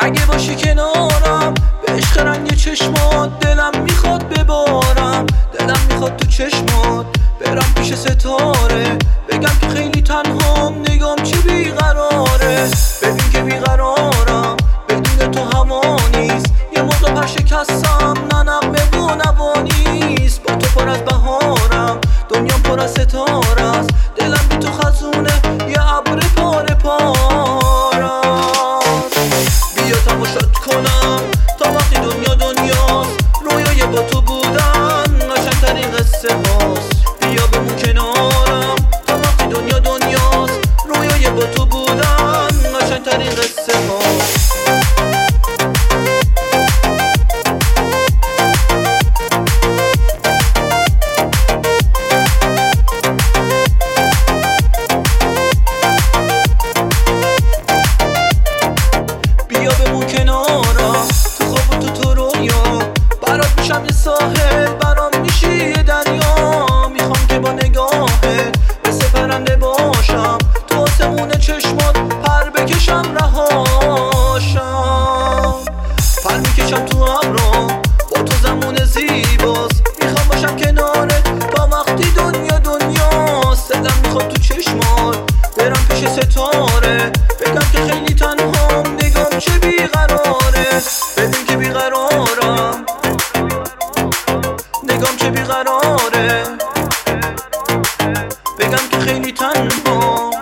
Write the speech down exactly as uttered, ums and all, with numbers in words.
اگه باشی کنارم به عشق رنگ چشمات دلم میخواد ببارم، دلم میخواد تو چشمات برم پیش ستاره بگم که خیلی تنهام، نگام چه بیقراره. ببین که بیقرارم بدون تو هوا نیست، یه موقع پر شکستم نه نغمه و نوانیست. با تو پر از بهارم دنیا پر از ستاره است، دلم بی تو خزونه یه ابر پاره پاراست. بیا تماشات کنم تا وقتی دنیا دنیاست، رویای با تو بودن قشنگترین قصه هاست. بیا بمون کنارم تا وقتی دنیا دنیاست، رویای با تو بودن قشنگترین قصه هاست. بیا بمون کنارم تو خواب و تو تو رویا، برات میشم یه ساحل برام میشی یه دریا. میخوام که با نگاهت مثل پرنده باشم، تو آسمون چشمات پر بکشم رهاشم. پر میکشم تو ابرام با تو زمون زیباست، میخوام باشم کنارت تا وقتی دنیا دنیاست. دلم میخواد تو چشمات برم پیش ستاره بگم که خیلی تنهام، نگام چه بیقراره. ببین که بیقرارم نگام چه بیقراره، بگم که خیلی تنهام.